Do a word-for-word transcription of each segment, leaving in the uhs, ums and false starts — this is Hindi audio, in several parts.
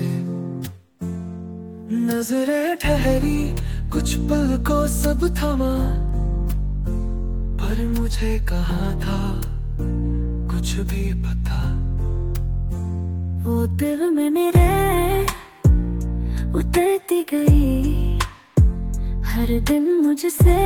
से। नजरें ठहरी कुछ पल को सब थमा, पर मुझे कहाँ था कुछ भी पता। वो दिल में मेरे उतरती गई, हर दिन मुझसे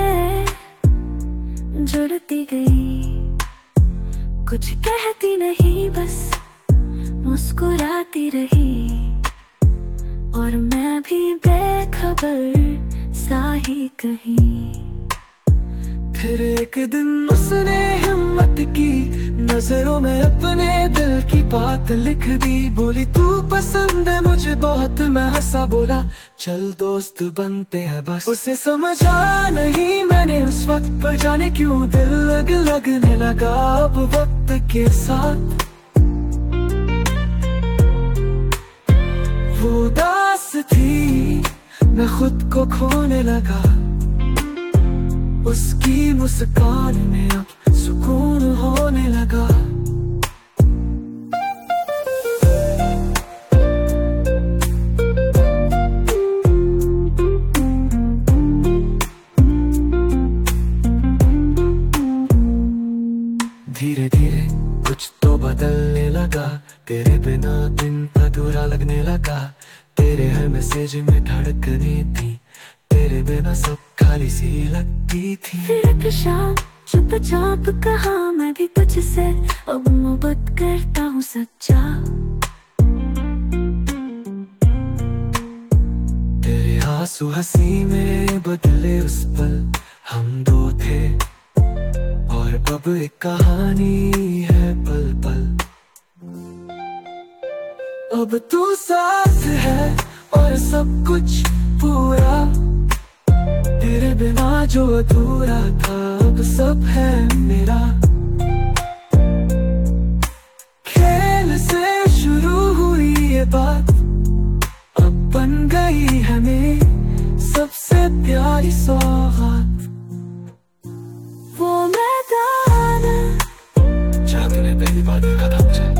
जुड़ती गई। कुछ कहती नहीं बस मुस्कुराती रही, और मैं भी बेखबर सा ही कहीं। फिर एक दिन उसने हिम्मत की, नजरों में अपने दिल की बात लिख दी। बोली तू पसंद है मुझे बहुत, मैं हंसा बोला चल दोस्त बनते हैं बस। उसे समझा नहीं मैंने उस वक्त, पर जाने क्यों दिल लग लगने लगा अब वक्त के साथ। वो उदास थी मैं खुद को खोने लगा, उसकी मुस्कान में अब सुकून होने लगा। धीरे धीरे कुछ तो बदलने लगा, तेरे बिना दिन अधूरा लगने लगा। तेरे हर मैसेज में धड़कने थी, तेरे बिना सब खाली सी लगती थी। फिर एक शाम चुपचाप कहा मैं भी तुझसे, अब मोहब्बत करता हूँ सच्चा। तेरे आंसू हंसी में बदले उस पल, हम दो थे और अब एक कहानी है पल पल। अब तू साथ है और सब कुछ पूरा, तेरे बिना जो अधूरा था अब सब है मेरा। खेल से शुरू हुई ये बात, अब बन गई है मेरी सबसे प्यारी सौगात। वो मैदान जहाँ तूने पहली बार देखा था मुझे,